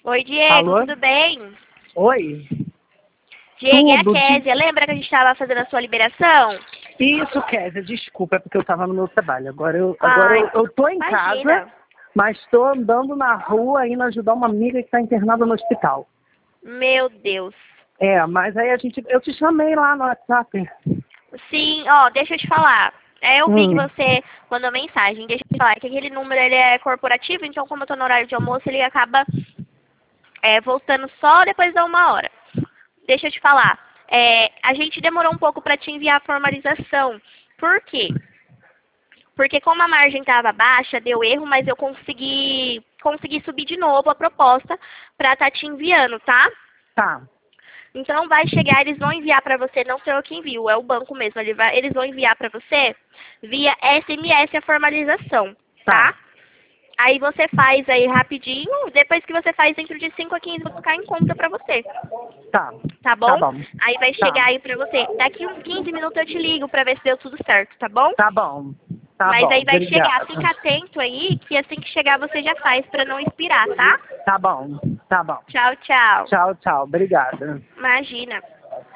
Oi, Diego, Alô? tudo bem? Oi? Diego, é a Tudo. Kézia. Lembra que a gente estava fazendo a sua liberação? Isso, Kézia, desculpa, é porque eu estava no meu trabalho. Agora Ai, eu tô em casa, imagina. mas estou andando na rua indo ajudar uma amiga que está internada no hospital. Meu Deus. Mas aí eu te chamei lá no WhatsApp. Sim, ó, deixa eu te falar. Eu vi que Hum, você mandou mensagem. Deixa eu te falar que aquele número ele é corporativo, então como eu tô no horário de almoço, ele acaba voltando só depois da 1 hora. Deixa eu te falar. A gente demorou um pouco para te enviar a formalização. Por quê? Porque como a margem estava baixa, deu erro, mas eu consegui subir de novo a proposta para estar te enviando, tá? tá, Então vai chegar, eles vão enviar para você, não sei eu que envio, é o banco mesmo, eles vão enviar para você via SMS a formalização, tá, tá? Aí você faz aí rapidinho, depois que você faz dentro de 5 a 15 minutos cai em conta para você, tá, tá tá bom? bom, Aí vai tá, chegar aí para você. Daqui uns 15 minutos eu te ligo para ver se deu tudo certo, tá bom? tá bom, tá Mas bom, aí vai chegar, obrigada. fica atento aí, que assim que chegar você já faz pra não expirar, tá? Tá bom, tá bom. Tchau, tchau. Tchau, tchau, obrigada. Imagina.